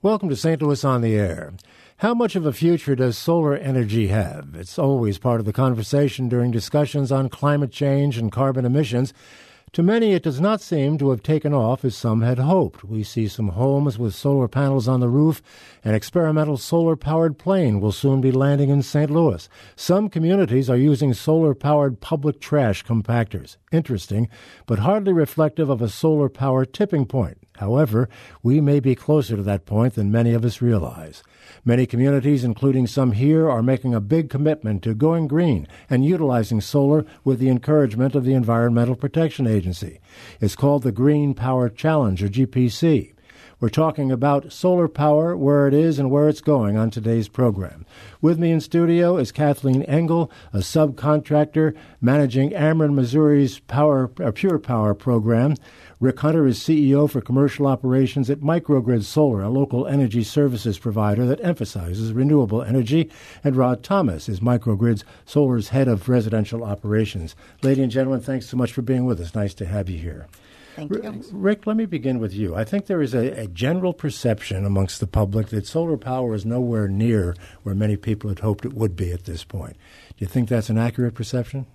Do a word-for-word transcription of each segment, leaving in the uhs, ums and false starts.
Welcome to Saint Louis on the Air. How much of a future does solar energy have? It's always part of the conversation during discussions on climate change and carbon emissions. To many, it does not seem to have taken off as some had hoped. We see some homes with solar panels on the roof. An experimental solar-powered plane will soon be landing in Saint Louis. Some communities are using solar-powered public trash compactors. Interesting, but hardly reflective of a solar power tipping point. However, we may be closer to that point than many of us realize. Many communities, including some here, are making a big commitment to going green and utilizing solar with the encouragement of the Environmental Protection Agency. It's called the Green Power Challenge, or G P C. We're talking about solar power, where it is and where it's going on today's program. With me in studio is Kathleen Engel, a subcontractor managing Ameren, Missouri's power, uh, Pure Power program. Rick Hunter is C E O for commercial operations at Microgrid Solar, a local energy services provider that emphasizes renewable energy. And Rod Thomas is Microgrid Solar's head of residential operations. Ladies and gentlemen, thanks so much for being with us. Nice to have you here. Thank you. Rick, let me begin with you. I think there is a, a general perception amongst the public that solar power is nowhere near where many people had hoped it would be at this point. Do you think that's an accurate perception?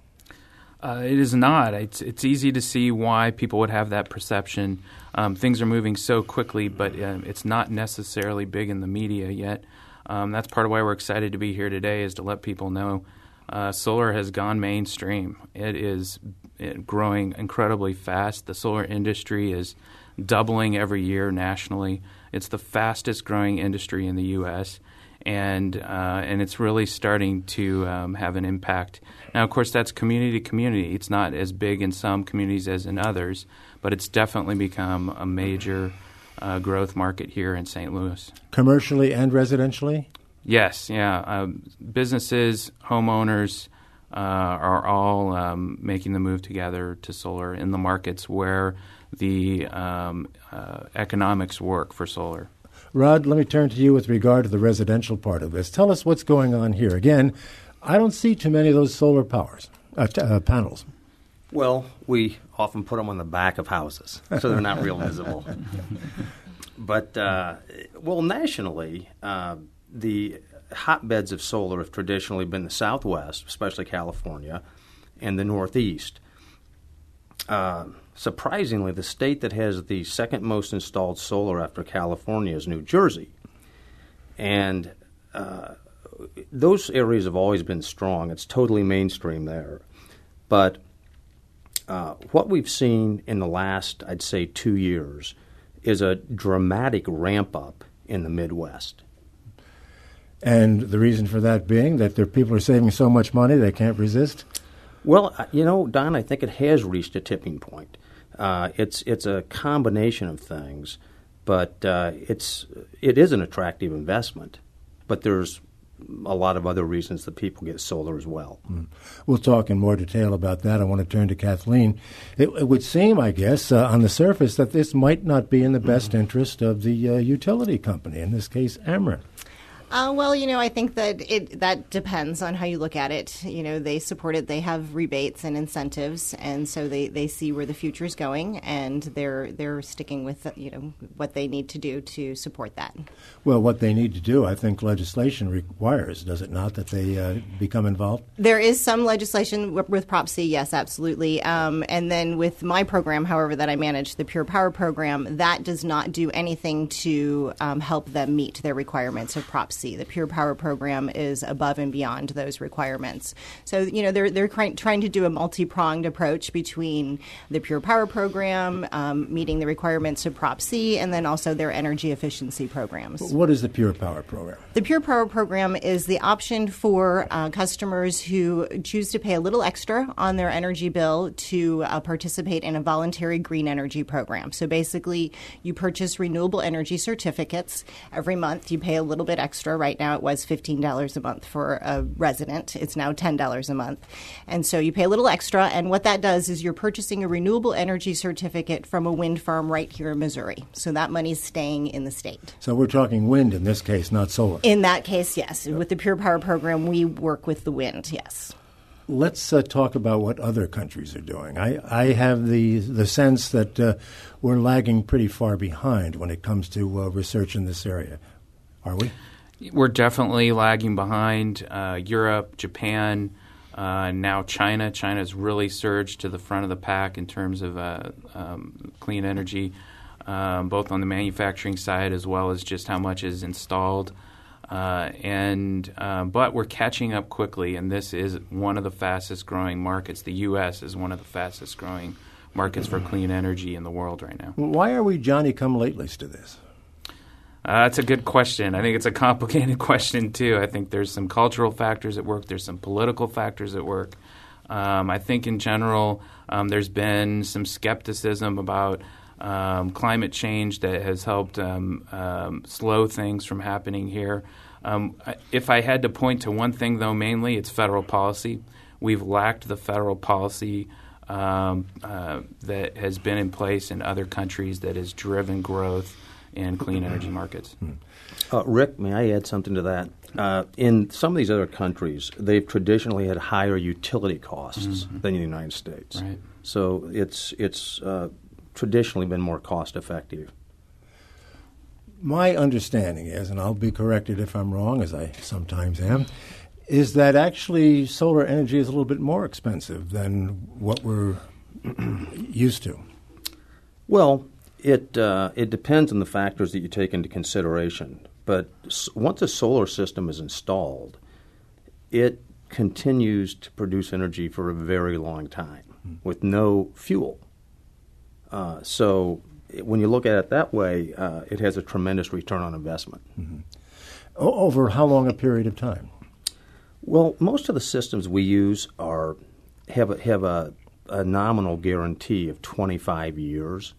Uh, it is not. It's it's easy to see why people would have that perception. Um, things are moving so quickly, but uh, it's not necessarily big in the media yet. Um, that's part of why we're excited to be here today, is to let people know uh, solar has gone mainstream. It is it, growing incredibly fast. The solar industry is doubling every year nationally. It's the fastest growing industry in the U S, and uh, and it's really starting to um, have an impact. Now, of course, that's community to community. It's not as big in some communities as in others, but it's definitely become a major uh, growth market here in Saint Louis. Commercially and residentially? Yes, yeah. Uh, businesses, homeowners uh, are all um, making the move together to solar in the markets where the um, uh, economics work for solar. Rod, let me turn to you with regard to the residential part of this. Tell us what's going on here. Again, I don't see too many of those solar powers, uh, t- uh, panels. Well, we often put them on the back of houses, so they're not real visible. But, uh, well, nationally, uh, the hotbeds of solar have traditionally been the Southwest, especially California, and the Northeast. Uh, surprisingly, the state that has the second most installed solar after California is New Jersey. And uh, those areas have always been strong. It's totally mainstream there. But uh, what we've seen in the last, I'd say, two years is a dramatic ramp up in the Midwest. And the reason for that being that their people are saving so much money they can't resist? Well, you know, Don, I think it has reached a tipping point. Uh, it's it's a combination of things, but uh, it's it is an attractive investment. But there's a lot of other reasons that people get solar as well. Mm. We'll talk in more detail about that. I want to turn to Kathleen. It, it would seem, I guess, uh, on the surface that this might not be in the best interest of the uh, utility company, in this case, Ameren. Uh, well, you know, I think that it that depends on how you look at it. You know, they support it. They have rebates and incentives, and so they, they see where the future is going, and they're they're sticking with, you know, what they need to do to support that. Well, what they need to do, I think legislation requires, does it not, that they uh, become involved? There is some legislation with, with Prop C, yes, absolutely. Um, and then with my program, however, that I manage, the Pure Power program, that does not do anything to um, help them meet their requirements of Prop C. The Pure Power program is above and beyond those requirements. So, you know, they're they're trying to do a multi-pronged approach between the Pure Power program, um, meeting the requirements of Prop C, and then also their energy efficiency programs. What is the Pure Power program? The Pure Power program is the option for uh, customers who choose to pay a little extra on their energy bill to uh, participate in a voluntary green energy program. So basically, you purchase renewable energy certificates every month. You pay a little bit extra. Right now, it was fifteen dollars a month for a resident. It's now ten dollars a month. And so you pay a little extra. And what that does is you're purchasing a renewable energy certificate from a wind farm right here in Missouri. So that money's staying in the state. So we're talking wind in this case, not solar. In that case, yes. With the Pure Power program, we work with the wind, yes. let's uh, talk about what other countries are doing. I, I have the the sense that uh, we're lagging pretty far behind when it comes to uh, research in this area. Are we? We're definitely lagging behind uh, Europe, Japan, uh, now China. China's really surged to the front of the pack in terms of uh, um, clean energy, um, both on the manufacturing side as well as just how much is installed. Uh, and uh, but we're catching up quickly, and this is one of the fastest growing markets. The U S is one of the fastest growing markets for clean energy in the world right now. Why are we Johnny-come-latelys to this? Uh, that's a good question. I think it's a complicated question, too. I think there's some cultural factors at work. There's some political factors at work. Um, I think in general um, there's been some skepticism about um, climate change that has helped um, um, slow things from happening here. Um, if I had to point to one thing, though, mainly it's federal policy. We've lacked the federal policy um, uh, that has been in place in other countries that has driven growth in clean energy markets. Uh, Rick, may I add something to that? Uh, in some of these other countries, they've traditionally had higher utility costs mm-hmm. than in the United States. Right. So it's it's uh, traditionally been more cost effective. My understanding is, and I'll be corrected if I'm wrong, as I sometimes am, is that actually solar energy is a little bit more expensive than what we're used to. Well, it uh, it depends on the factors that you take into consideration. But once a solar system is installed, it continues to produce energy for a very long time mm-hmm. with no fuel. Uh, so when you look at it that way, uh, it has a tremendous return on investment. Mm-hmm. O- over how long a period of time? Well, most of the systems we use are have a, have a, a nominal guarantee of twenty-five years.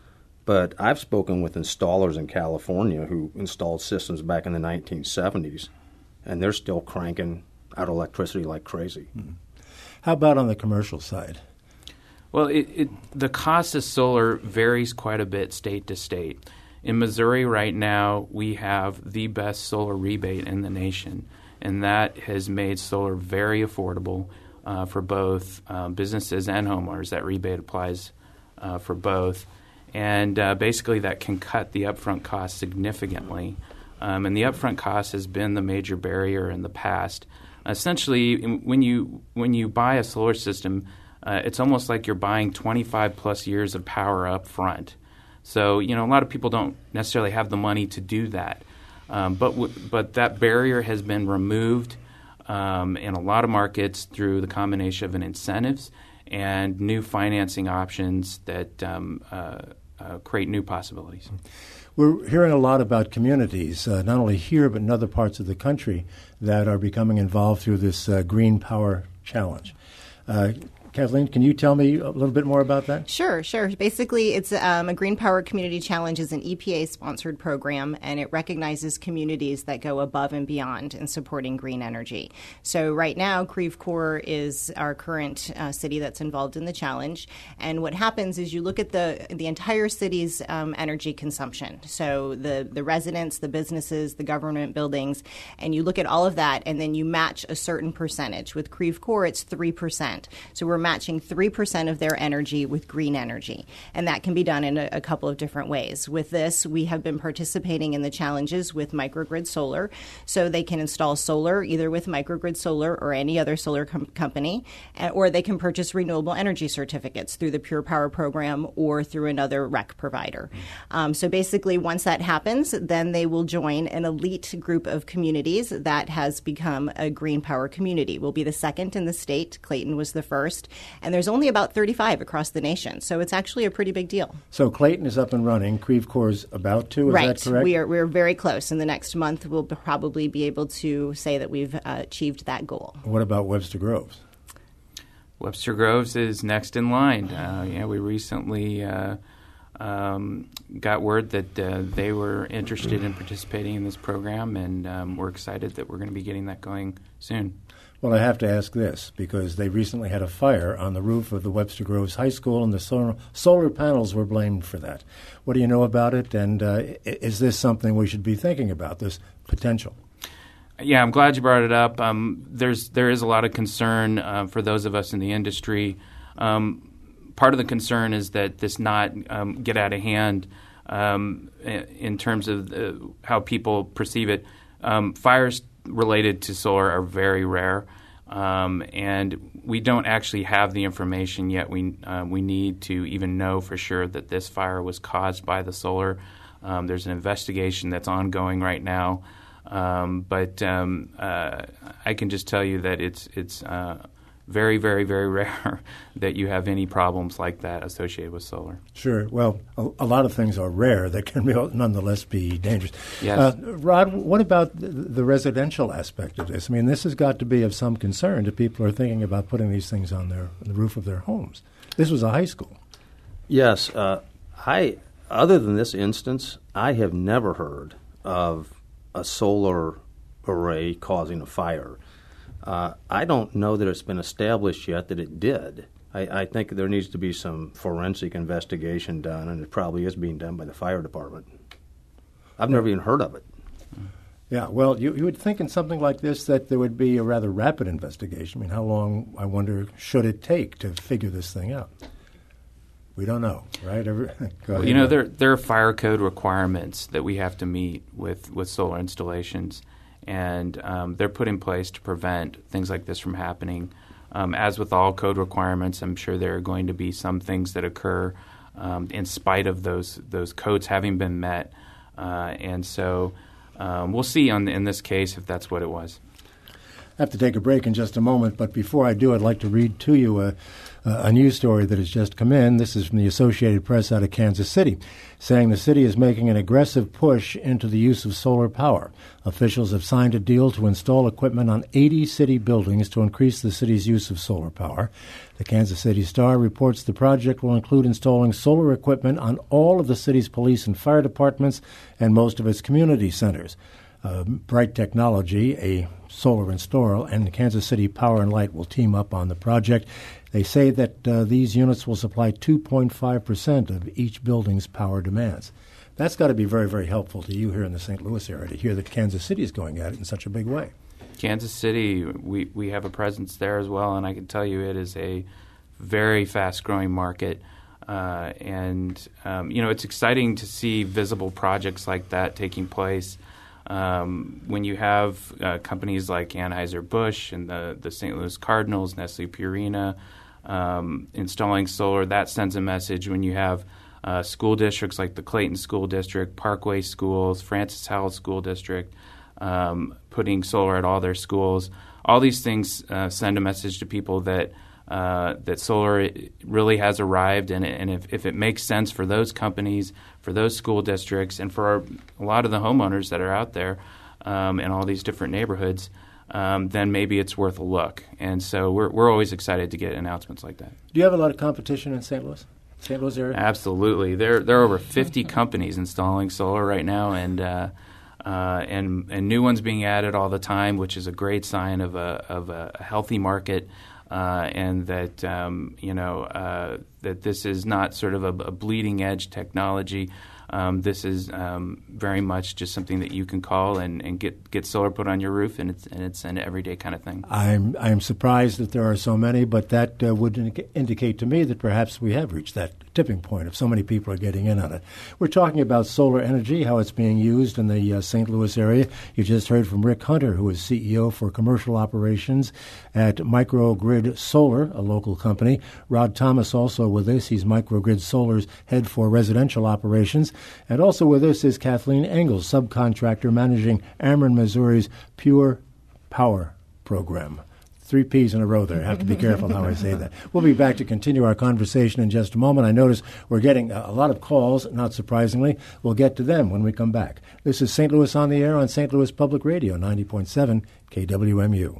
But I've spoken with installers in California who installed systems back in the nineteen seventies, and they're still cranking out electricity like crazy. Mm-hmm. How about on the commercial side? Well, it, it, the cost of solar varies quite a bit state to state. In Missouri right now, we have the best solar rebate in the nation, and that has made solar very affordable uh, for both uh, businesses and homeowners. That rebate applies uh, for both. And uh, basically that can cut the upfront cost significantly. Um, and the upfront cost has been the major barrier in the past. Essentially, when you when you buy a solar system, uh, it's almost like you're buying twenty-five plus years of power up front. So, you know, a lot of people don't necessarily have the money to do that. Um, but w- but that barrier has been removed um, in a lot of markets through the combination of an incentives and new financing options that um, uh, uh, create new possibilities. We're hearing a lot about communities, uh, not only here but in other parts of the country, that are becoming involved through this uh, Green Power Challenge. Uh, Kathleen, can you tell me a little bit more about that? Sure, sure. Basically, it's um, a Green Power Community Challenge is an E P A-sponsored program, and it recognizes communities that go above and beyond in supporting green energy. So right now, Creve Coeur is our current uh, city that's involved in the challenge. And what happens is you look at the the entire city's um, energy consumption. So the, the residents, the businesses, the government buildings, and you look at all of that, and then you match a certain percentage. With Creve Coeur, it's three percent. So we're matching three percent of their energy with green energy. And that can be done in a, a couple of different ways. With this, we have been participating in the challenges with Microgrid Solar. So they can install solar either with Microgrid Solar or any other solar com- company, or they can purchase renewable energy certificates through the Pure Power program or through another R E C provider. Um, so basically, once that happens, then they will join an elite group of communities that has become a green power community. We'll be the second in the state. Clayton was the first. And there's only about thirty-five across the nation. So it's actually a pretty big deal. So Clayton is up and running. Creve Coeur is about to, is right. that correct? We are, we're very close. In the next month, we'll probably be able to say that we've uh, achieved that goal. What about Webster Groves? Webster Groves is next in line. Uh, yeah, we recently uh, um, got word that uh, they were interested in participating in this program, and um, we're excited that we're going to be getting that going soon. Well, I have to ask this, because they recently had a fire on the roof of the Webster Groves High School, and the solar, solar panels were blamed for that. What do you know about it, and uh, is this something we should be thinking about, this potential? Yeah, I'm glad you brought it up. Um, there's there is a lot of concern uh, for those of us in the industry. Um, part of the concern is that this not um, get out of hand um, in terms of the, how people perceive it. Um, fires related to solar are very rare, um, and we don't actually have the information yet we uh, we need to even know for sure that this fire was caused by the solar. Um, there's an investigation that's ongoing right now. Um, but um, uh, I can just tell you that it's it's uh, very, very, very rare that you have any problems like that associated with solar. Sure. Well, a, a lot of things are rare that can nonetheless be dangerous. Yes. Uh, Rod, what about the, the residential aspect of this? I mean, this has got to be of some concern to people who are thinking about putting these things on their on the roof of their homes. This was a high school. Yes. Uh, I, other than this instance, I have never heard of a solar array causing a fire. Uh, I don't know that it's been established yet that it did. I, I think there needs to be some forensic investigation done, and it probably is being done by the fire department. I've never even heard of it. Yeah, well, you, you would think in something like this that there would be a rather rapid investigation. I mean, how long, I wonder, should it take to figure this thing out? We don't know, right? Every, well, you know, there there are fire code requirements that we have to meet with, with solar installations, and um, they're put in place to prevent things like this from happening. Um, as with all code requirements, I'm sure there are going to be some things that occur um, in spite of those those codes having been met, uh, and so um, we'll see on in this case if that's what it was. I have to take a break in just a moment, but before I do, I'd like to read to you a, a news story that has just come in. This is from the Associated Press out of Kansas City, saying the city is making an aggressive push into the use of solar power. Officials have signed a deal to install equipment on eighty city buildings to increase the city's use of solar power. The Kansas City Star reports the project will include installing solar equipment on all of the city's police and fire departments and most of its community centers. Uh, Bright Technology, a solar installer, and Kansas City Power and Light will team up on the project. They say that uh, these units will supply two point five percent of each building's power demands. That's got to be very, very helpful to you here in the Saint Louis area to hear that Kansas City is going at it in such a big way. Kansas City, we, we have a presence there as well, and I can tell you it is a very fast-growing market. Uh, and, um, you know, it's exciting to see visible projects like that taking place. Um, when you have uh, companies like Anheuser-Busch and the, the Saint Louis Cardinals, Nestle Purina, um, installing solar, that sends a message. When you have uh, school districts like the Clayton School District, Parkway Schools, Francis Howell School District, um, putting solar at all their schools, all these things uh, send a message to people that Uh, that solar really has arrived, and, and if, if it makes sense for those companies, for those school districts, and for our, a lot of the homeowners that are out there um, in all these different neighborhoods, um, then maybe it's worth a look. And so we're we're always excited to get announcements like that. Do you have a lot of competition in Saint Louis, Saint Louis area? Absolutely. There there are over fifty companies installing solar right now, and uh, uh, and and new ones being added all the time, which is a great sign of a of a healthy market. Uh, and that um, you know uh, that this is not sort of a, a bleeding edge technology. Um, this is um, very much just something that you can call and, and get, get solar put on your roof, and it's and it's an everyday kind of thing. I'm I'm surprised that there are so many, but that uh, would indica- indicate to me that perhaps we have reached that tipping point if so many people are getting in on it. We're talking about solar energy, how it's being used in the uh, Saint Louis area. You just heard from Rick Hunter, who is C E O for commercial operations at Microgrid Solar, a local company. Rod Thomas also with us. He's Microgrid Solar's head for residential operations. And also with us is Kathleen Engels, subcontractor managing Ameren, Missouri's Pure Power program. Three P's in a row there. I have to be careful how I say that. We'll be back to continue our conversation in just a moment. I notice we're getting a lot of calls, not surprisingly. We'll get to them when we come back. This is Saint Louis on the Air on Saint Louis Public Radio, ninety point seven K W M U.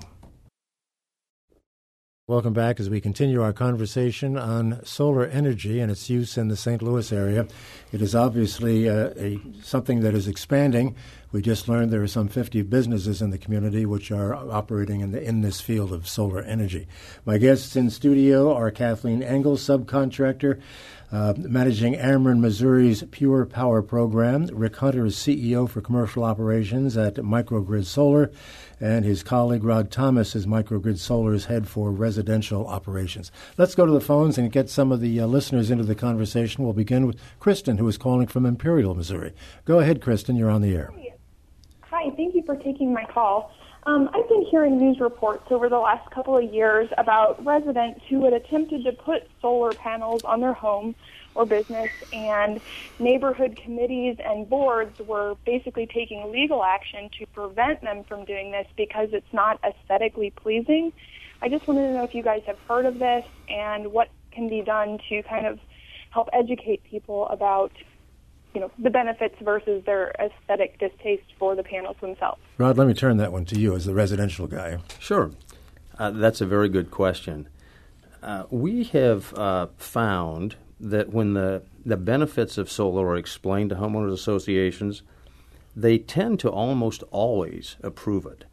Welcome back as we continue our conversation on solar energy and its use in the Saint Louis area. It is obviously uh, a something that is expanding. We just learned there are some fifty businesses in the community which are operating in, the, in this field of solar energy. My guests in studio are Kathleen Engel, subcontractor, uh, managing Ameren, Missouri's Pure Power Program. Rick Hunter is C E O for commercial operations at Microgrid Solar, and his colleague Rod Thomas is Microgrid Solar's head for residential operations. Let's go to the phones and get some of the uh, listeners into the conversation. We'll begin with Kristen, who is calling from Imperial, Missouri. Go ahead, Kristen. You're on the air. Hi, thank you for taking my call. Um, I've been hearing news reports over the last couple of years about residents who had attempted to put solar panels on their home or business, and neighborhood committees and boards were basically taking legal action to prevent them from doing this because it's not aesthetically pleasing. I just wanted to know if you guys have heard of this and what can be done to kind of help educate people about, you know, the benefits versus their aesthetic distaste for the panels themselves. Rod, let me turn that one to you as the residential guy. Sure. Uh, that's a very good question. Uh, we have uh, found that when the, the benefits of solar are explained to homeowners associations, they tend to almost always approve it.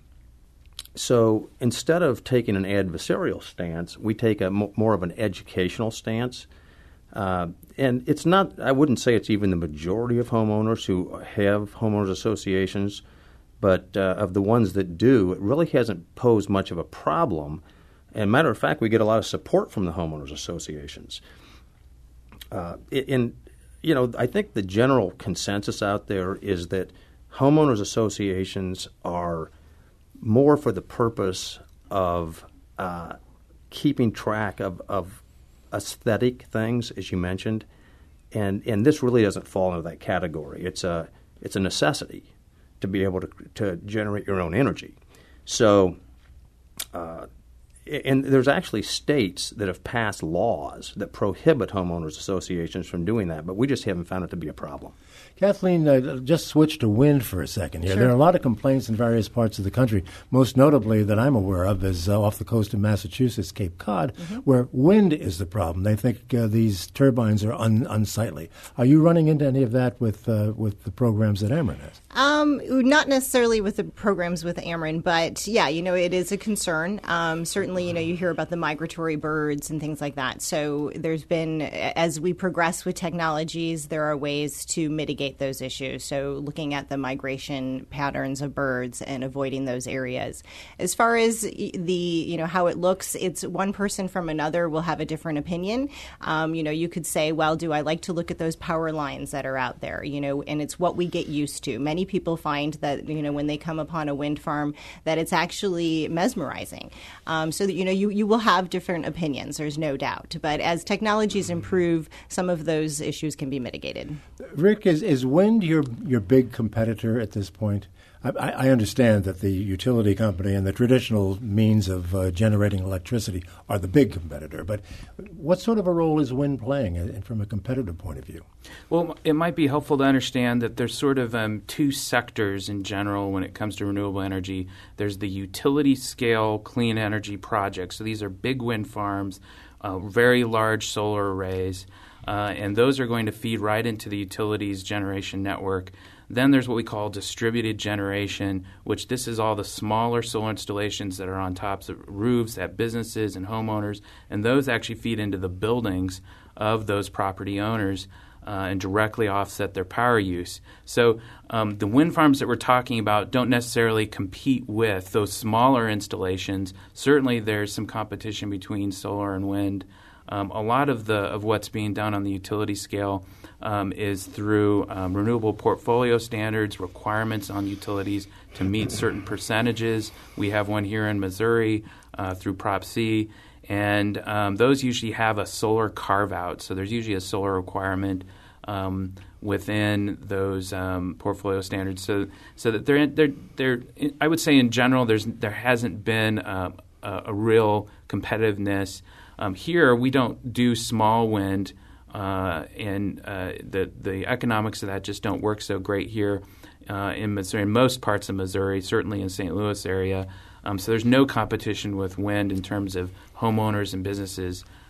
So instead of taking an adversarial stance, we take a m- more of an educational stance. Uh, and it's not, I wouldn't say it's even the majority of homeowners who have homeowners associations, but uh, of the ones that do, it really hasn't posed much of a problem. And matter of fact, we get a lot of support from the homeowners associations. Uh, in, you know, I think the general consensus out there is that homeowners associations are more for the purpose of uh, keeping track of, of aesthetic things, as you mentioned, and and this really doesn't fall into that category. It's a it's a necessity to be able to to generate your own energy. So, uh, and there's actually states that have passed laws that prohibit homeowners associations from doing that, but we just haven't found it to be a problem. Kathleen, uh, just switch to wind for a second here. Sure. There are a lot of complaints in various parts of the country, most notably that I'm aware of is uh, off the coast of Massachusetts, Cape Cod, mm-hmm. where wind is the problem. They think uh, these turbines are un- unsightly. Are you running into any of that with uh, with the programs that Ameren has? Um, not necessarily with the programs with Ameren, but yeah, you know, it is a concern. Um, certainly, you know, you hear about the migratory birds and things like that. So there's been, as we progress with technologies, there are ways to mitigate those issues. So looking at the migration patterns of birds and avoiding those areas. As far as the, you know, how it looks, it's one person from another will have a different opinion. Um, you know, you could say, well, do I like to look at those power lines that are out there? You know, and it's what we get used to. Many people find that, you know, when they come upon a wind farm, that it's actually mesmerizing. Um, so that, you know, you, you will have different opinions, there's no doubt. But as technologies improve, some of those issues can be mitigated. Rick, is, is wind your your big competitor at this point? I, I understand that the utility company and the traditional means of uh, generating electricity are the big competitor, but what sort of a role is wind playing uh, from a competitive point of view? Well, it might be helpful to understand that there's sort of um, two sectors in general when it comes to renewable energy. There's the utility scale clean energy projects. So these are big wind farms, uh, very large solar arrays. Uh, and those are going to feed right into the utilities generation network. Then there's what we call distributed generation, which this is all the smaller solar installations that are on tops of roofs at businesses and homeowners, and those actually feed into the buildings of those property owners uh, and directly offset their power use. So um, the wind farms that we're talking about don't necessarily compete with those smaller installations. Certainly there's some competition between solar and wind. Um, a lot of the of what's being done on the utility scale um, is through um, renewable portfolio standards, requirements on utilities to meet certain percentages. We have one here in Missouri uh, through Prop C, and um, those usually have a solar carve-out. So there's usually a solar requirement um, within those um, portfolio standards. So so that they're they're they're I would say in general there's there hasn't been uh, a, a real competitiveness. Um, here, we don't do small wind, uh, and uh, the the economics of that just don't work so great here uh, in Missouri, in most parts of Missouri, certainly in Saint Louis area. Um, so there's no competition with wind in terms of homeowners and businesses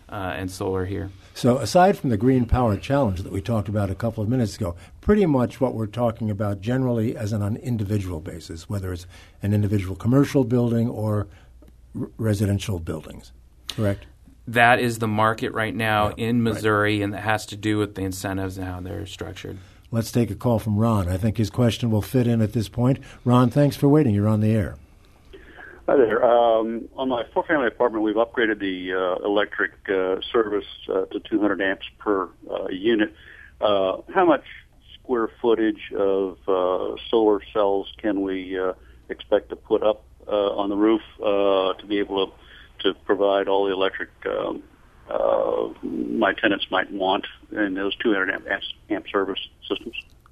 uh, and solar here. So aside from the Green Power Challenge that we talked about a couple of minutes ago, pretty much what we're talking about generally as an on individual basis, whether it's an individual commercial building or r- residential buildings, correct? That is the market right now Yeah, in Missouri, right. and that has to do with the incentives and how they're structured. Let's take a call from Ron. I think his question will fit in at this point. Ron, thanks for waiting. You're on the air. Hi there. Um, on my four-family apartment, we've upgraded the uh, electric uh, service uh, to two hundred amps per uh, unit. Uh, how much square footage of uh, solar cells can we uh, expect to put up uh, on the roof uh, to be able to, to provide all the electric um, uh, my tenants might want in those two hundred amp, amp service systems?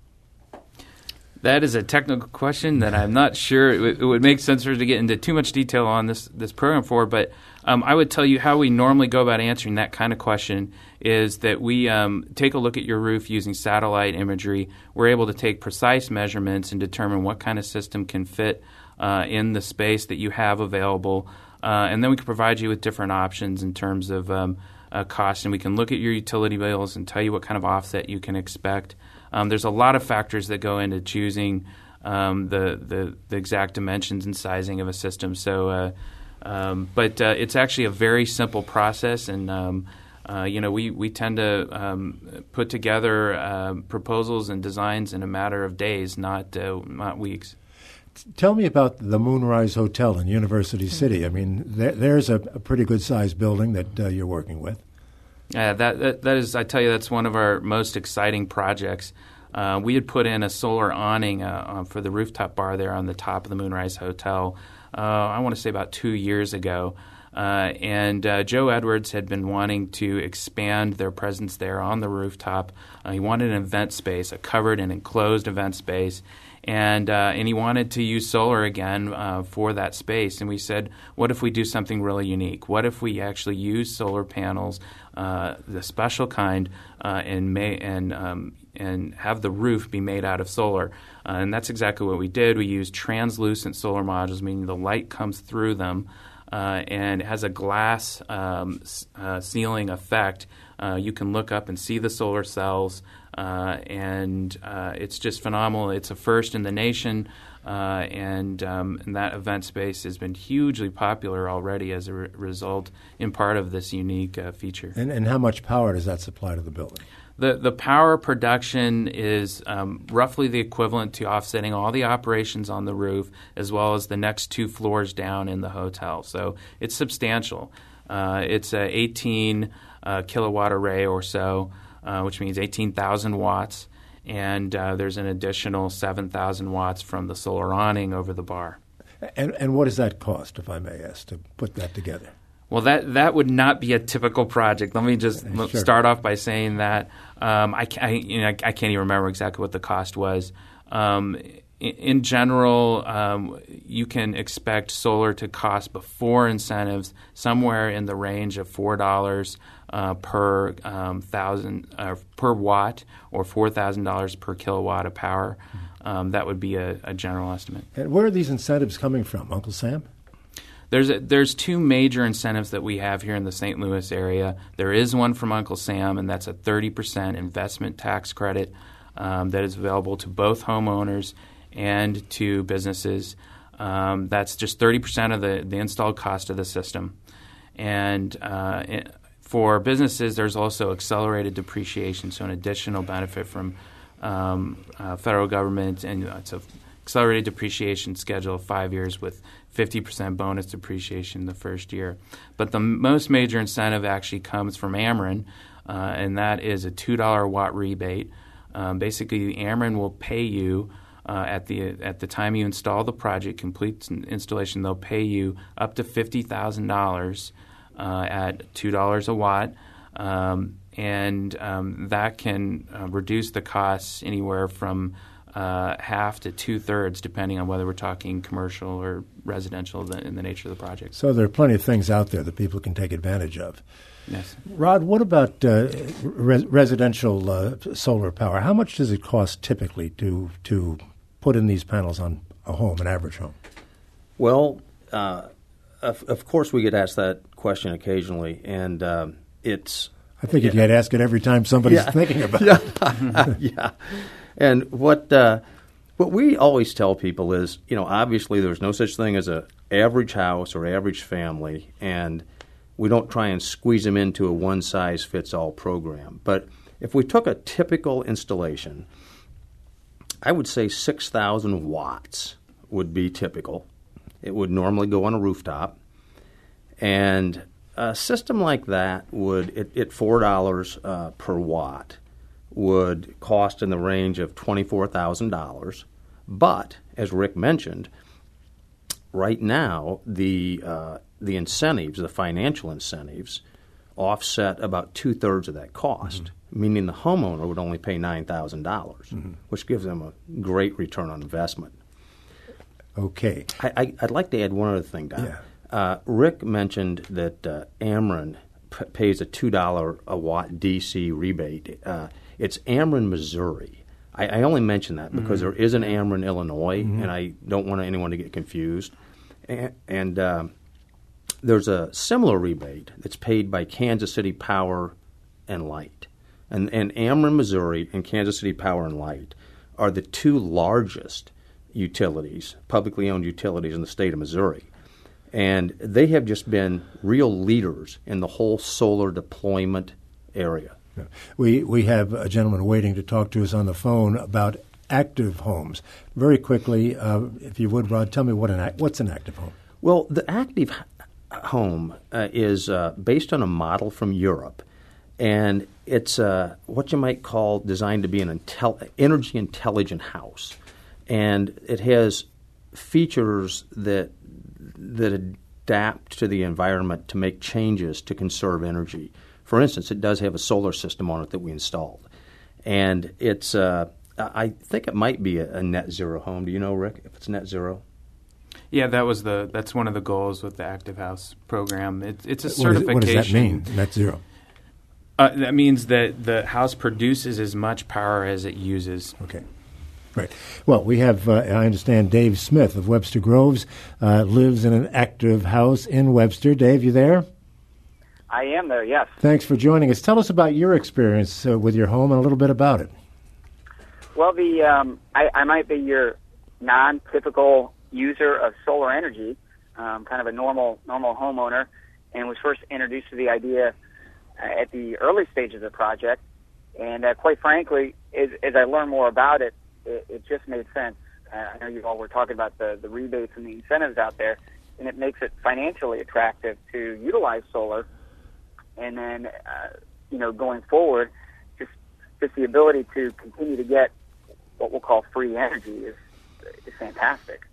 That is a technical question that I'm not sure it, w- it would make sense for us to get into too much detail on this this program for. But um, I would tell you how we normally go about answering that kind of question is that we um, take a look at your roof using satellite imagery. We're able to take precise measurements and determine what kind of system can fit uh, in the space that you have available. Uh, and then we can provide you with different options in terms of um, uh, cost. And we can look at your utility bills and tell you what kind of offset you can expect. Um, there's a lot of factors that go into choosing um, the, the the exact dimensions and sizing of a system. So, uh, um, but uh, it's actually a very simple process, and um, uh, you know we we tend to um, put together uh, proposals and designs in a matter of days, not uh, not weeks. Tell me about the Moonrise Hotel in University City. I mean, there, there's a, a pretty good-sized building that uh, you're working with. Yeah, that, that that is. I tell you, that's one of our most exciting projects. Uh, we had put in a solar awning uh, uh, for the rooftop bar there on the top of the Moonrise Hotel. Uh, I want to say about two years ago, uh, and uh, Joe Edwards had been wanting to expand their presence there on the rooftop. Uh, he wanted an event space, a covered and enclosed event space. And uh, and he wanted to use solar again uh, for that space. And we said, what if we do something really unique? What if we actually use solar panels, uh, the special kind, uh, and may, and um, and have the roof be made out of solar? Uh, and that's exactly what we did. We used translucent solar modules, meaning the light comes through them, uh, and it has a glass um, uh, ceiling effect. Uh, you can look up and see the solar cells. Uh, and uh, it's just phenomenal. It's a first in the nation, uh, and, um, and that event space has been hugely popular already as a re- result, in part of this unique uh, feature. And, and how much power does that supply to the building? The the power production is um, roughly the equivalent to offsetting all the operations on the roof as well as the next two floors down in the hotel. So it's substantial. Uh, it's a eighteen uh, kilowatt array or so. Uh, which means eighteen thousand watts, and uh, there's an additional seven thousand watts from the solar awning over the bar. And, and what does that cost, if I may ask, to put that together? Well, that that would not be a typical project. Let me just Sure. start off by saying that um, I, I, you know, I can't even remember exactly what the cost was. Um, in, in general, um, you can expect solar to cost before incentives somewhere in the range of four dollars Uh, per um, thousand uh, per watt, or four thousand dollars per kilowatt of power. Um, that would be a, a general estimate. And where are these incentives coming from, Uncle Sam? There's a, there's two major incentives that we have here in the Saint Louis area. There is one from Uncle Sam, and that's a thirty percent investment tax credit um, that is available to both homeowners and to businesses. Um, that's just thirty percent of the, the installed cost of the system. And uh, it, For businesses, there's also accelerated depreciation, so an additional benefit from um, uh, federal government, and it's an accelerated depreciation schedule of five years with fifty percent bonus depreciation the first year. But the most major incentive actually comes from Ameren, uh, and that is a two dollar watt rebate. Um, basically, Ameren will pay you uh, at the at the time you install the project, complete installation, they'll pay you up to fifty thousand dollars Uh, at two dollars a watt, um, and um, that can uh, reduce the costs anywhere from uh, half to two-thirds, depending on whether we're talking commercial or residential in the nature of the project. So there are plenty of things out there that people can take advantage of. Yes. Rod, what about uh, res- residential uh, solar power? How much does it cost typically to to put in these panels on a home, an average home? Well, uh, of, of course we get asked that question occasionally, and uh, it's I think you'd ask it every time somebody's yeah. thinking about yeah. it. yeah. And what uh, what we always tell people is, you know, obviously there's no such thing as a average house or average family, and we don't try and squeeze them into a one-size-fits-all program. But if we took a typical installation, I would say six thousand watts would be typical. It would normally go on a rooftop. And a system like that would, at, at four dollars uh, per watt, would cost in the range of twenty-four thousand dollars. But, as Rick mentioned, right now the uh, the incentives, the financial incentives, offset about two-thirds of that cost, mm-hmm. meaning the homeowner would only pay nine thousand dollars, mm-hmm. which gives them a great return on investment. Okay. I, I, I'd like to add one other thing, Don. Yeah. Uh, Rick mentioned that uh, Ameren p- pays a two dollars a watt D C rebate. Uh, it's Ameren, Missouri. I, I only mention that because mm-hmm. there is an Ameren, Illinois, mm-hmm. and I don't want anyone to get confused. And, and uh, there's a similar rebate that's paid by Kansas City Power and Light. And, and Ameren, Missouri, and Kansas City Power and Light are the two largest utilities, publicly owned utilities in the state of Missouri. And they have just been real leaders in the whole solar deployment area. We we have a gentleman waiting to talk to us on the phone about active homes. Very quickly, uh, if you would, Rod, tell me what an what's an active home? Well, the active home uh, is uh, based on a model from Europe, and it's uh, what you might call designed to be an intel- energy intelligent house, and it has features that that adapt to the environment to make changes to conserve energy. For instance, it does have a solar system on it that we installed, and it's. Uh, I think it might be a, a net zero home. Do you know, Rick, if it's net zero? Yeah, that was the that's one of the goals with the Active House program. It, it's a What certification. does, what does that mean, net zero? Uh, that means that the house produces as much power as it uses. Okay. Right. Well, we have, uh, I understand, Dave Smith of Webster Groves uh, lives in an active house in Webster. Dave, you there? I am there, yes. Thanks for joining us. Tell us about your experience uh, with your home and a little bit about it. Well, the um, I, I might be your non-typical user of solar energy, um, kind of a normal normal homeowner, and was first introduced to the idea uh, at the early stages of the project. And uh, quite frankly, as, as I learned more about it, it, it just made sense. Uh, I know you all were talking about the, the rebates and the incentives out there, and it makes it financially attractive to utilize solar. And then, uh, you know, going forward, just just the ability to continue to get what we'll call free energy is is fantastic.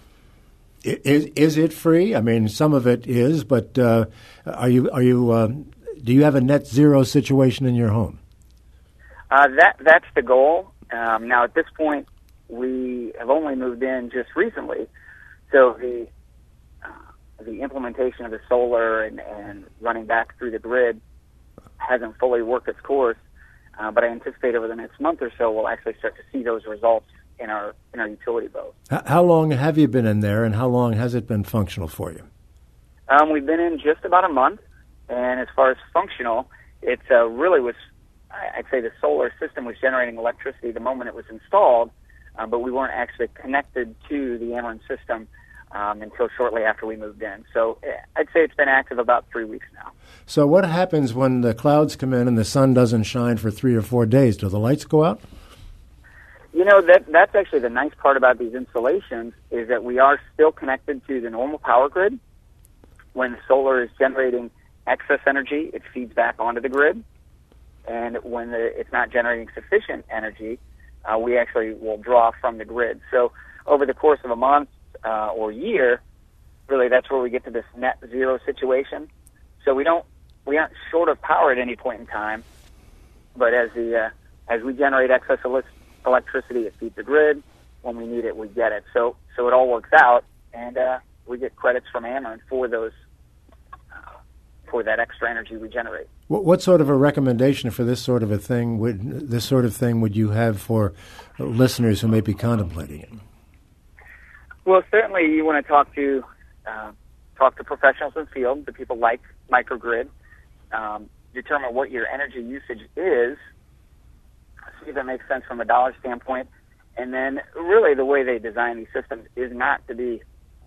Is is it free? I mean, some of it is, but uh, are you are you uh, do you have a net zero situation in your home? Uh, that that's the goal. Um, now, at this point, we have only moved in just recently, so the uh, the implementation of the solar and, and running back through the grid hasn't fully worked its course. Uh, but I anticipate over the next month or so, we'll actually start to see those results in our in our utility bills. How long have you been in there, and how long has it been functional for you? Um, we've been in just about a month, and as far as functional, it uh, really was, I'd say the solar system was generating electricity the moment it was installed, uh, but we weren't actually connected to the Ameren system um, until shortly after we moved in. So I'd say it's been active about three weeks now. So what happens when the clouds come in and the sun doesn't shine for three or four days? Do the lights go out? You know, that that's actually the nice part about these installations is that we are still connected to the normal power grid. When the solar is generating excess energy, it feeds back onto the grid. And when the, it's not generating sufficient energy, uh, we actually will draw from the grid. So over the course of a month uh, or year, really that's where we get to this net zero situation. So we don't we aren't short of power at any point in time, but as the uh, as we generate excess electricity, it feeds the grid. When we need it, we get it. So so it all works out, and uh, we get credits from Ameren for those uh, for that extra energy we generate. What, what sort of a recommendation for this sort of a thing would this sort of thing would you have for listeners who may be contemplating it? Well, certainly you want to talk to uh, talk to professionals in the field, the people like microgrid. Um, determine what your energy usage is, see if that makes sense from a dollar standpoint. And then really the way they design these systems is not to be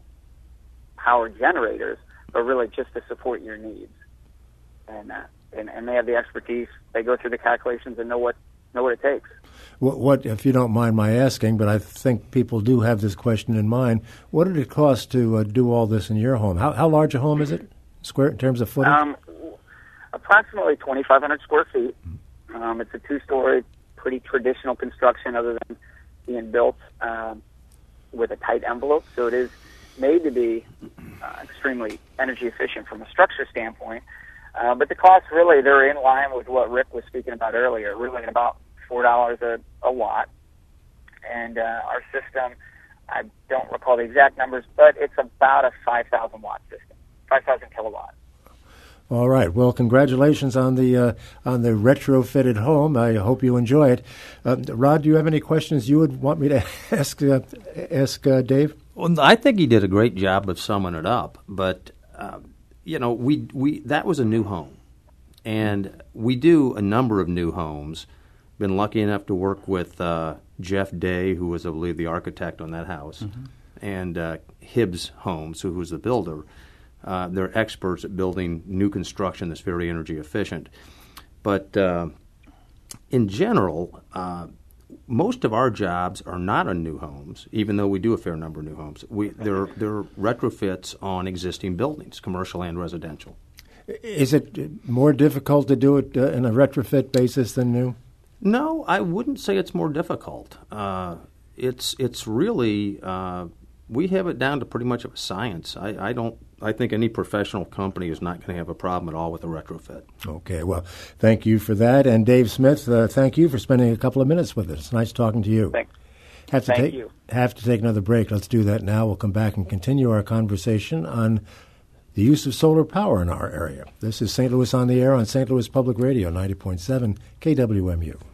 power generators, but really just to support your needs. And, uh, and and they have the expertise. They go through the calculations and know what know what it takes. What, what, if you don't mind my asking, but I think people do have this question in mind, what did it cost to uh, do all this in your home? How, how large a home is it, square in terms of footage? Um, approximately twenty-five hundred square feet. Um, it's a two-story, pretty traditional construction other than being built um, with a tight envelope. So it is made to be uh, extremely energy efficient from a structure standpoint. Uh, but the costs really, they're in line with what Rick was speaking about earlier, really at about four dollars a, a watt. And uh, our system, I don't recall the exact numbers, but it's about a five thousand watt system, five thousand kilowatt. All right. Well, congratulations on the uh, on the retrofitted home. I hope you enjoy it. Uh, Rod, do you have any questions you would want me to ask uh, ask uh, Dave? Well, I think he did a great job of summing it up. But uh, you know, we we that was a new home, and we do a number of new homes. Been lucky enough to work with uh, Jeff Day, who was, I believe, the architect on that house, mm-hmm. and uh, Hibbs Homes, who was the builder. Uh, they're experts at building new construction that's very energy efficient. But uh, in general, uh, most of our jobs are not on new homes, even though we do a fair number of new homes. We, they're, they're retrofits on existing buildings, commercial and residential. Is it more difficult to do it uh, in a retrofit basis than new? No, I wouldn't say it's more difficult. Uh, it's it's really uh, we have it down to pretty much of a science. I, I don't. I think any professional company is not going to have a problem at all with a retrofit. Okay, well, thank you for that, and Dave Smith, uh, thank you for spending a couple of minutes with us. Nice talking to you. Thanks. Have to thank take, you. Have to take another break. Let's do that now. We'll come back and continue our conversation on the use of solar power in our area. This is Saint Louis on the Air on Saint Louis Public Radio, ninety point seven K W M U.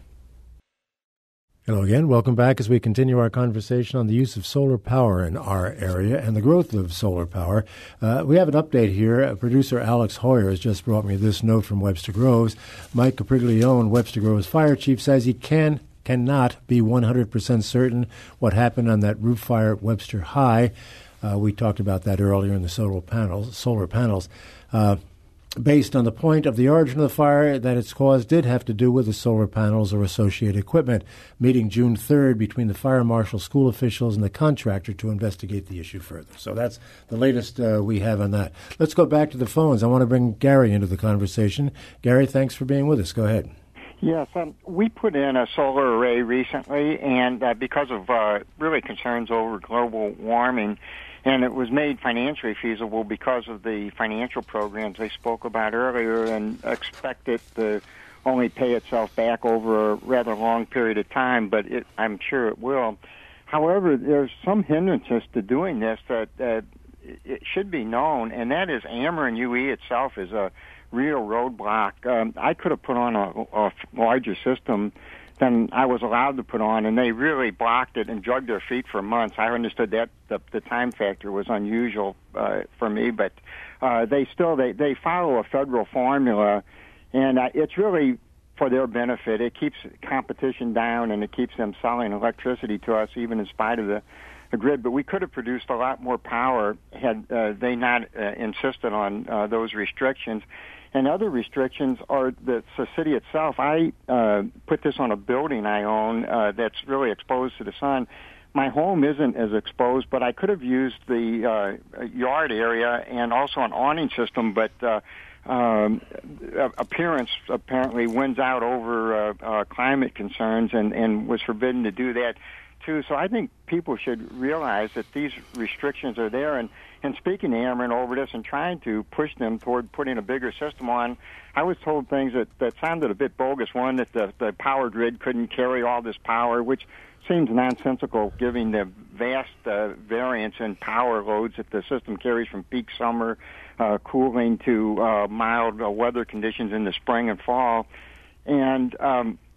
Hello again. Welcome back as we continue our conversation on the use of solar power in our area and the growth of solar power. Uh, we have an update here. Uh, producer Alex Hoyer has just brought me this note from Webster Groves. Mike Capriglione, Webster Groves fire chief, says he can, cannot be one hundred percent certain what happened on that roof fire at Webster High. Uh, we talked about that earlier in the solar panels. Solar panels. Uh, based on the point of the origin of the fire that its cause did have to do with the solar panels or associated equipment. Meeting June third between the fire marshal, school officials, and the contractor to investigate the issue further. So that's the latest uh, we have on that. Let's go back to the phones. I want to bring Gary into the conversation. Gary, thanks for being with us. Go ahead. Yes, um, we put in a solar array recently, and uh, because of uh, really concerns over global warming, and it was made financially feasible because of the financial programs they spoke about earlier, and expect it to only pay itself back over a rather long period of time, but it, I'm sure it will. However, there's some hindrances to doing this that, that it should be known, and that is Ameren U E itself is a real roadblock. Um, I could have put on a, a larger system than I was allowed to put on, and they really blocked it and dragged their feet for months. I understood that the, the time factor was unusual uh, for me, but uh, they still they, they follow a federal formula, and uh, it's really for their benefit. It keeps competition down, and it keeps them selling electricity to us, even in spite of the, the grid. But we could have produced a lot more power had uh, they not uh, insisted on uh, those restrictions. And other restrictions are the, the city itself. I uh, put this on a building I own uh, that's really exposed to the sun. My home isn't as exposed, but I could have used the uh, yard area and also an awning system, but uh, um, appearance apparently wins out over uh, uh, climate concerns and, and was forbidden to do that too. So I think people should realize that these restrictions are there, and And speaking to Ameren over this and trying to push them toward putting a bigger system on, I was told things that, that sounded a bit bogus. One, that the, the power grid couldn't carry all this power, which seems nonsensical given the vast uh, variance in power loads that the system carries from peak summer uh, cooling to uh, mild uh, weather conditions in the spring and fall. And um,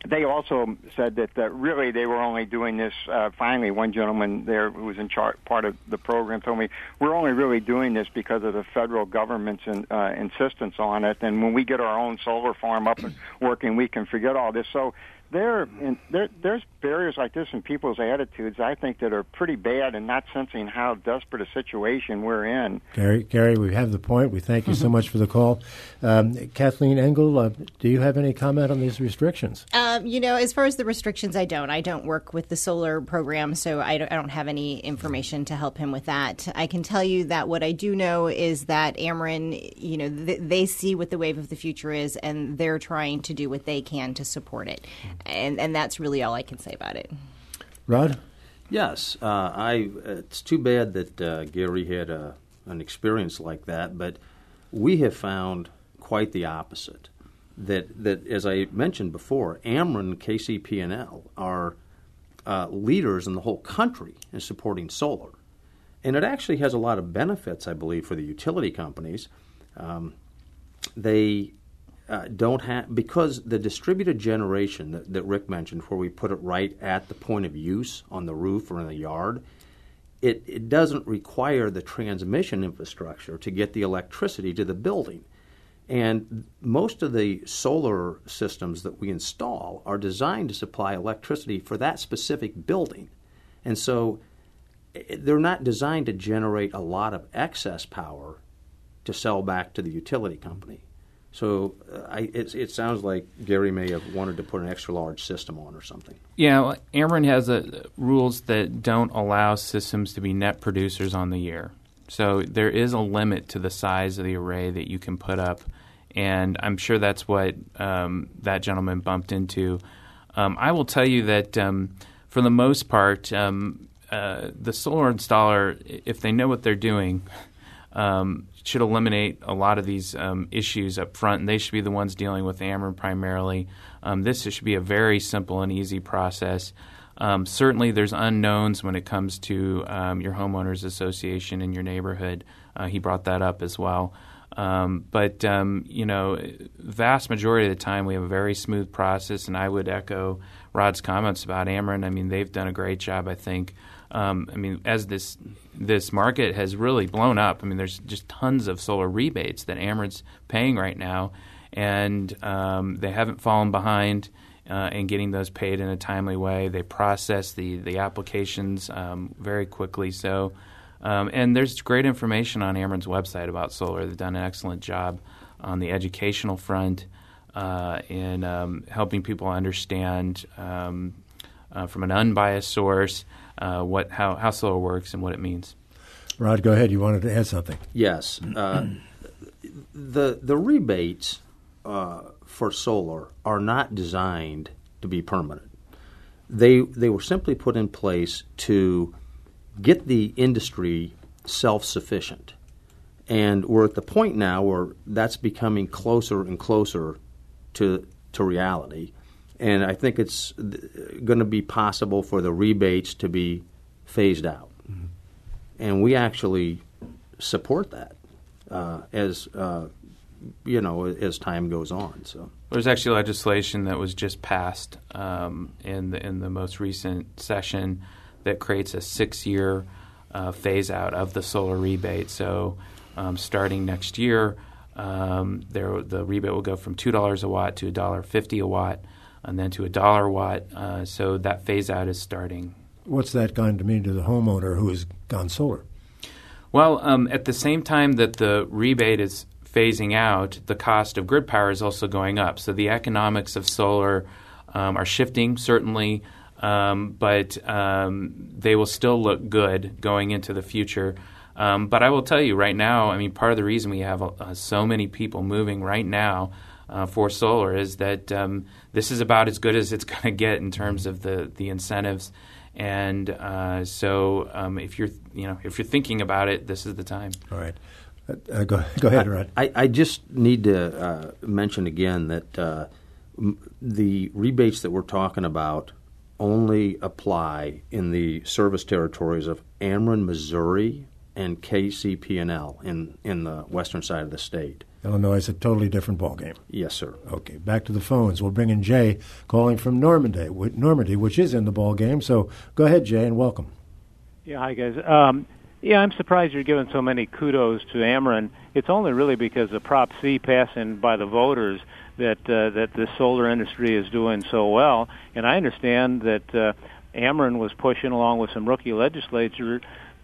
they also said that uh, really they were only doing this. Uh, finally, one gentleman there who was in char- part of the program told me we're only really doing this because of the federal government's in, uh, insistence on it. And when we get our own solar farm up and working, we can forget all this. So there, in, there, there's barriers like this in people's attitudes, I think, that are pretty bad and not sensing how desperate a situation we're in. Gary, Gary, we have the point. We thank you so much for the call. Um, Kathleen Engel, uh, do you have any comment on these restrictions? Um, you know, as far as the restrictions, I don't. I don't work with the solar program, so I don't, I don't have any information to help him with that. I can tell you that what I do know is that Ameren, you know, th- they see what the wave of the future is, and they're trying to do what they can to support it. And and that's really all I can say about it. Rod? Yes. Uh, I. It's too bad that uh, Gary had a, an experience like that, but we have found quite the opposite. That, that as I mentioned before, Ameren, K C P and L are uh, leaders in the whole country in supporting solar. And it actually has a lot of benefits, I believe, for the utility companies. Um, they... Uh, don't have, because the distributed generation that, that Rick mentioned, where we put it right at the point of use on the roof or in the yard, it, it doesn't require the transmission infrastructure to get the electricity to the building. And most of the solar systems that we install are designed to supply electricity for that specific building. And so they're not designed to generate a lot of excess power to sell back to the utility company. So uh, I, it, it sounds like Gary may have wanted to put an extra large system on or something. Yeah, well, Ameren has a, rules that don't allow systems to be net producers on the year. So there is a limit to the size of the array that you can put up, and I'm sure that's what um, that gentleman bumped into. Um, I will tell you that um, for the most part, um, uh, the solar installer, if they know what they're doing, um, should eliminate a lot of these um, issues up front, and they should be the ones dealing with Ameren primarily. Um, this should be a very simple and easy process. Um, certainly there's unknowns when it comes to um, your homeowners association in your neighborhood. Uh, he brought that up as well. Um, but, um, you know, vast majority of the time we have a very smooth process, and I would echo Rod's comments about Ameren. I mean, they've done a great job, I think. Um, I mean, as this this market has really blown up, I mean, there's just tons of solar rebates that Ameren's paying right now, and um, they haven't fallen behind uh, in getting those paid in a timely way. They process the, the applications um, very quickly. So, um, and there's great information on Ameren's website about solar. They've done an excellent job on the educational front uh, in um, helping people understand um, uh, from an unbiased source Uh, what how, how solar works and what it means. Rod, go ahead. You wanted to add something. Yes. Uh, the the rebates uh, for solar are not designed to be permanent. They they were simply put in place to get the industry self-sufficient. And we're at the point now where that's becoming closer and closer to to reality. And I think it's going to be possible for the rebates to be phased out. Mm-hmm. And we actually support that uh, as, uh, you know, as time goes on. So there's actually legislation that was just passed um, in, the, in the most recent session that creates a six-year uh, phase-out of the solar rebate. So um, starting next year, um, there, the rebate will go from two dollars a watt to one dollar fifty a watt, and then to a dollar watt. Uh, so that phase-out is starting. What's that going to mean to the homeowner who has gone solar? Well, um, at the same time that the rebate is phasing out, the cost of grid power is also going up. So the economics of solar um, are shifting, certainly, um, but um, they will still look good going into the future. Um, but I will tell you right now, I mean, part of the reason we have uh, so many people moving right now Uh, for solar is that um, this is about as good as it's going to get in terms of the, the incentives, and uh, so um, if you're you know if you're thinking about it, this is the time. All right, uh, go go ahead, Rod. I, I just need to uh, mention again that uh, m- the rebates that we're talking about only apply in the service territories of Ameren, Missouri, and K C P and L in, in the western side of the state. Illinois is a totally different ballgame. Yes, sir. Okay, back to the phones. We'll bring in Jay calling from Normandy, Normandy, which is in the ballgame. So go ahead, Jay, and welcome. Yeah, hi, guys. Um, yeah, I'm surprised you're giving so many kudos to Ameren. It's only really because of Prop C passing by the voters that uh, that the solar industry is doing so well. And I understand that uh, Ameren was pushing, along with some rookie legislators,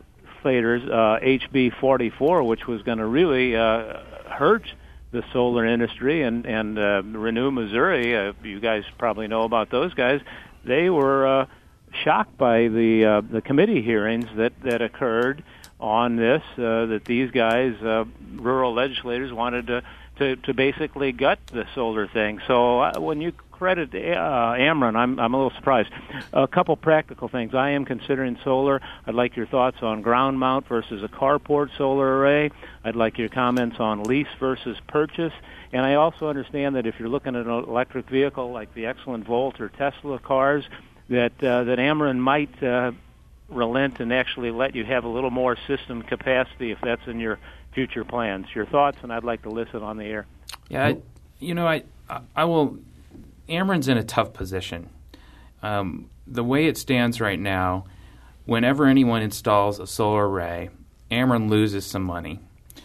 uh, H B forty-four, which was going to really uh, hurt the solar industry. And, and uh, Renew Missouri, uh, you guys probably know about those guys, they were uh, shocked by the uh, the committee hearings that, that occurred on this, uh, that these guys, uh, rural legislators, wanted to, to, to basically gut the solar thing. So uh, when you credit uh, Ameren, I'm, I'm a little surprised. A couple practical things. I am considering solar. I'd like your thoughts on ground mount versus a carport solar array. I'd like your comments on lease versus purchase. And I also understand that if you're looking at an electric vehicle like the Excellent Volt or Tesla cars, that uh, that Ameren might uh, relent and actually let you have a little more system capacity if that's in your future plans. Your thoughts, and I'd like to listen on the air. Yeah, I, you know, I I will. Ameren's in a tough position. Um, the way it stands right now, whenever anyone installs a solar array, Ameren loses some money,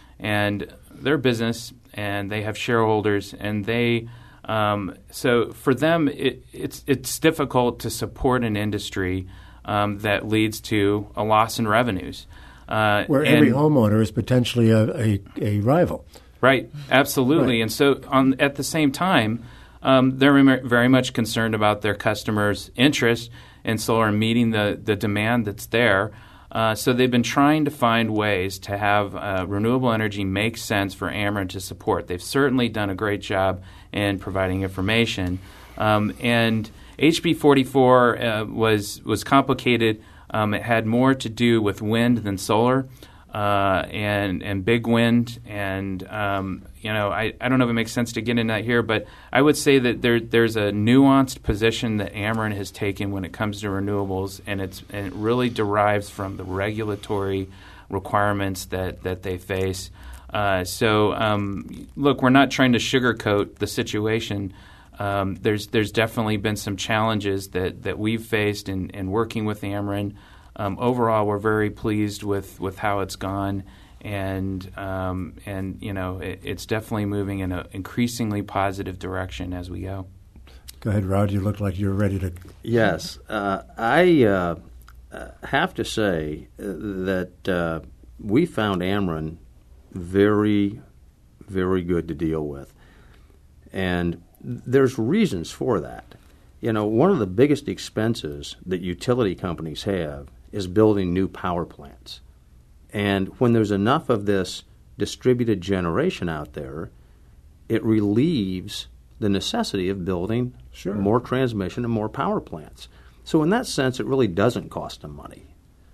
and their business, and they have shareholders, and they. Um, so for them, it, it's it's difficult to support an industry um, that leads to a loss in revenues. Uh, Where every homeowner is potentially a, a, a rival. Right, absolutely. Right. And so on, at the same time, um, they're very much concerned about their customers' interest in solar and meeting the, the demand that's there. Uh, so they've been trying to find ways to have uh, renewable energy make sense for Ameren to support. They've certainly done a great job in providing information. Um, and H B forty-four uh, was was complicated. Um, it had more to do with wind than solar, uh, and and big wind. And um, you know, I, I don't know if it makes sense to get into that here, but I would say that there there's a nuanced position that Ameren has taken when it comes to renewables, and it's and it really derives from the regulatory requirements that, that they face. Uh, so um, look, we're not trying to sugarcoat the situation. Um, there's there's definitely been some challenges that, that we've faced in, in working with Ameren. Um, overall, we're very pleased with, with how it's gone, and um, and you know it, it's definitely moving in an increasingly positive direction as we go. Go ahead, Rod. You look like you're ready to. Yes, uh, I uh, have to say that uh, we found Ameren very, very good to deal with, and there's reasons for that. You know, one of the biggest expenses that utility companies have is building new power plants. And when there's enough of this distributed generation out there, it relieves the necessity of building sure. more transmission and more power plants. So in that sense, it really doesn't cost them money.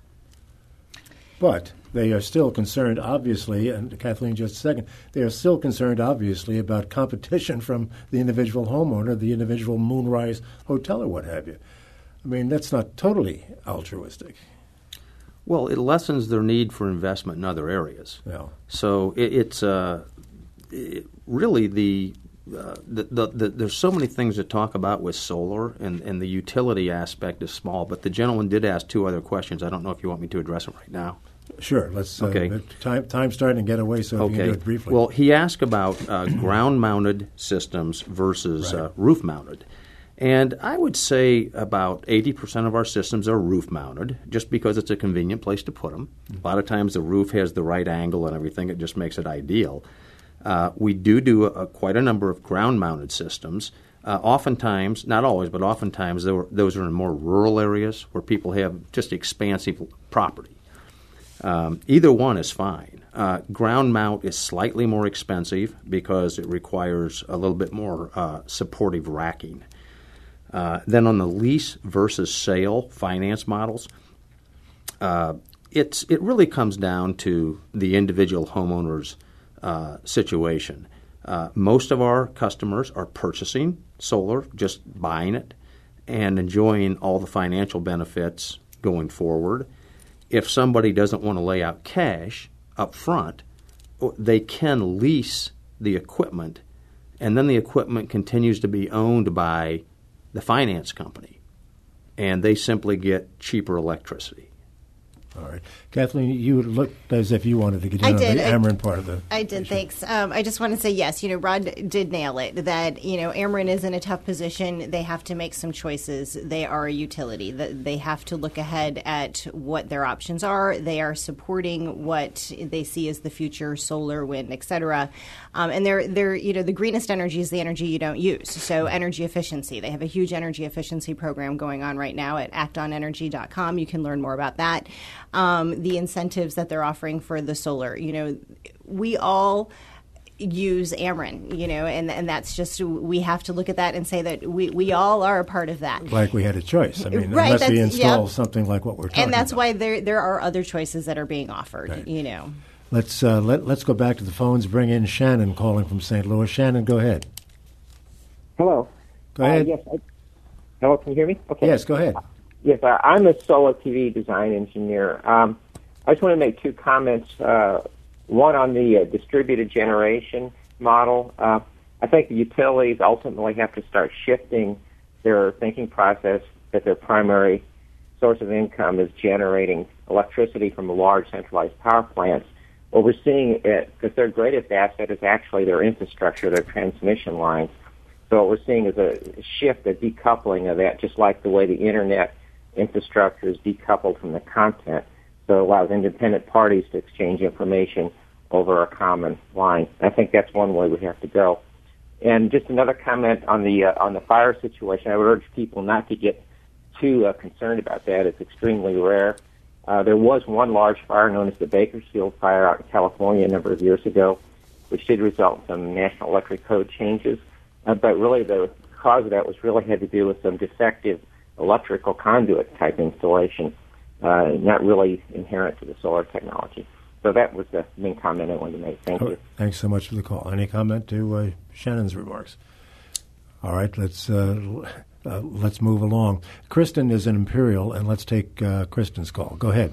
But they are still concerned, obviously, and Kathleen, just a second, they are still concerned, obviously, about competition from the individual homeowner, the individual Moonrise Hotel or what have you. I mean, that's not totally altruistic. Well, it lessens their need for investment in other areas. Yeah. So it, it's uh, it really the, uh, the, the, the there's so many things to talk about with solar, and, and the utility aspect is small. But the gentleman did ask two other questions. I don't know if you want me to address them right now. Sure. Let's. Okay. Uh, time time's starting to get away, so if okay. you can do it briefly. Well, he asked about uh, ground-mounted systems versus right. uh, roof-mounted. And I would say about eighty percent of our systems are roof-mounted, just because it's a convenient place to put them. Mm-hmm. A lot of times the roof has the right angle and everything. It just makes it ideal. Uh, we do do a, a, quite a number of ground-mounted systems. Uh, oftentimes, not always, but oftentimes those are in more rural areas where people have just expansive property. Um, either one is fine. Uh, ground mount is slightly more expensive because it requires a little bit more uh, supportive racking. Uh, then on the lease versus sale finance models, uh, it's it really comes down to the individual homeowner's uh, situation. Uh, most of our customers are purchasing solar, just buying it, and enjoying all the financial benefits going forward. if somebody doesn't want to lay out cash up front, they can lease the equipment, and then the equipment continues to be owned by the finance company, and they simply get cheaper electricity. All right. Kathleen, you looked as if you wanted to get in I on did. the I, Ameren part of the I did, issue. thanks. Um, I just want to say, yes, you know, Rod did nail it, that, you know, Ameren is in a tough position. They have to make some choices. They are a utility. They have to look ahead at what their options are. They are supporting what they see as the future, solar, wind, et cetera. Um, and they're, they're, you know, the greenest energy is the energy you don't use. So energy efficiency. They have a huge energy efficiency program going on right now at act on energy dot com. You can learn more about that. Um, the incentives that they're offering for the solar. You know, we all use Ameren, you know, and, and that's just, we have to look at that and say that we, we all are a part of that. Like we had a choice. I mean, right, unless we install yep. something like what we're talking about. And that's about. why there there are other choices that are being offered, right. you know. Let's, uh, let, let's go back to the phones, bring in Shannon calling from Saint Louis. Shannon, go ahead. Hello. Go ahead. Uh, yes. I, hello, can you hear me? Okay. Yes, go ahead. Yes, uh, I'm a solar P V design engineer. Um, I just want to make two comments. Uh, one on the uh, distributed generation model. Uh, I think the utilities ultimately have to start shifting their thinking process that their primary source of income is generating electricity from large centralized power plants. What we're seeing, because their greatest asset is actually their infrastructure, their transmission lines. So what we're seeing is a shift, a decoupling of that, just like the way the Internet infrastructure is decoupled from the content. So it allows independent parties to exchange information over a common line. I think that's one way we have to go. And just another comment on the uh, on the fire situation. I would urge people not to get too uh, concerned about that. It's extremely rare. Uh, there was one large fire known as the Bakersfield Fire out in California a number of years ago, which did result in some National Electric Code changes. Uh, but really the cause of that was really had to do with some defective electrical conduit type installation, uh, not really inherent to the solar technology. So that was the main comment I wanted to make. Thank oh, you. Thanks so much for the call. Any comment to uh, Shannon's remarks? All right, let's uh, uh, let's move along. Kristen is in Imperial, and let's take uh, Kristen's call. Go ahead.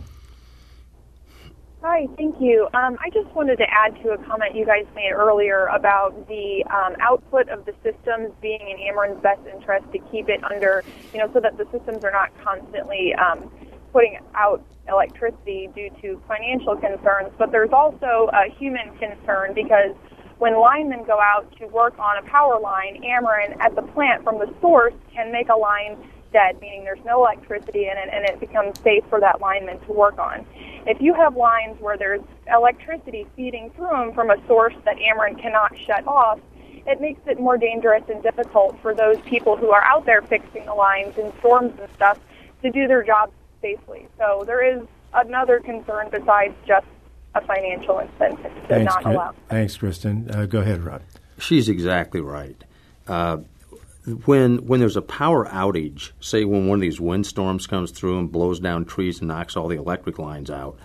Hi, thank you. Um, I just wanted to add to a comment you guys made earlier about the um, output of the systems being in Ameren's best interest to keep it under, you know, so that the systems are not constantly um, putting out electricity due to financial concerns. But there's also a human concern because when linemen go out to work on a power line, Ameren at the plant from the source can make a line dead, meaning there's no electricity in it, and it becomes safe for that lineman to work on. If you have lines where there's electricity feeding through them from a source that Ameren cannot shut off, it makes it more dangerous and difficult for those people who are out there fixing the lines in storms and stuff to do their jobs safely. So there is another concern besides just a financial incentive to Thanks, not allow. Thanks, Kristen. Uh, go ahead, Rod. She's exactly right. Uh, when when there's a power outage, say when one of these windstorms comes through and blows down trees and knocks all the electric lines out,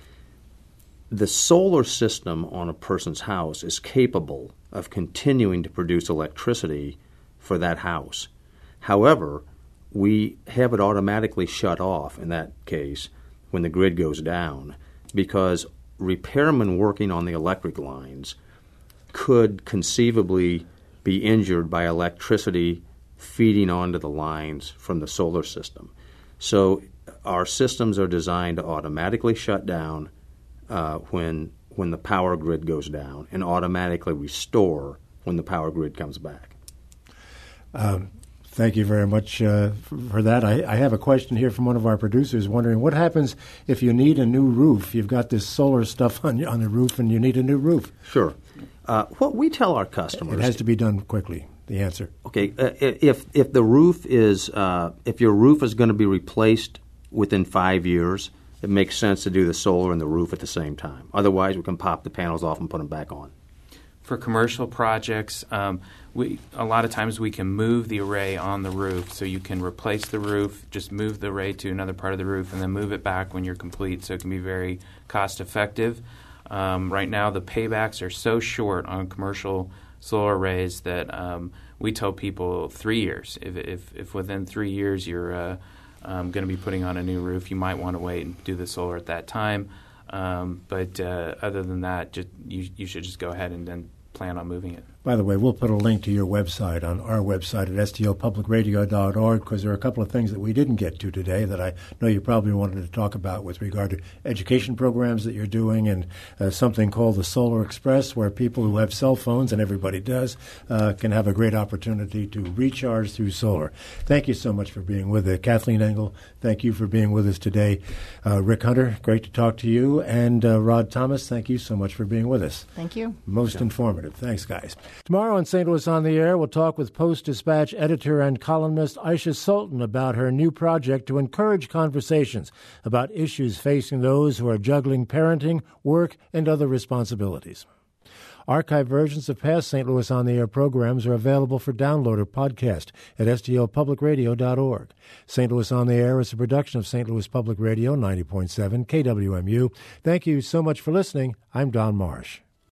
the solar system on a person's house is capable of continuing to produce electricity for that house. However, we have it automatically shut off in that case when the grid goes down because repairmen working on the electric lines could conceivably be injured by electricity feeding onto the lines from the solar system. So our systems are designed to automatically shut down uh, when when the power grid goes down and automatically restore when the power grid comes back. Um, thank you very much uh, for that. I, I have a question here from one of our producers wondering what happens if you need a new roof. You've got this solar stuff on, on the roof and you need a new roof. Sure. Uh, what we tell our customers... It has to be done quickly, the answer. Okay. Uh, if if the roof is... Uh, if your roof is going to be replaced within five years, it makes sense to do the solar and the roof at the same time. Otherwise, we can pop the panels off and put them back on. For commercial projects, um, we a lot of times we can move the array on the roof. So you can replace the roof, just move the array to another part of the roof, and then move it back when you're complete. So it can be very cost-effective. Um, right now, the paybacks are so short on commercial solar arrays that um, we tell people three years. If, if, if within three years you're uh, um, going to be putting on a new roof, you might want to wait and do the solar at that time. Um, but uh, other than that, just, you, you should just go ahead and then plan on moving it. By the way, we'll put a link to your website on our website at S T L public radio dot org, because there are a couple of things that we didn't get to today that I know you probably wanted to talk about with regard to education programs that you're doing, and uh, something called the Solar Express, where people who have cell phones, and everybody does, uh, can have a great opportunity to recharge through solar. Thank you so much for being with us. Kathleen Engel, thank you for being with us today. Uh, Rick Hunter, great to talk to you. And uh, Rod Thomas, thank you so much for being with us. Thank you. Most informative. Thanks, guys. Tomorrow on Saint Louis on the Air, we'll talk with Post-Dispatch editor and columnist Aisha Sultan about her new project to encourage conversations about issues facing those who are juggling parenting, work, and other responsibilities. Archived versions of past Saint Louis on the Air programs are available for download or podcast at S T L public radio dot org. Saint Louis on the Air is a production of Saint Louis Public Radio, ninety point seven K W M U. Thank you so much for listening. I'm Don Marsh.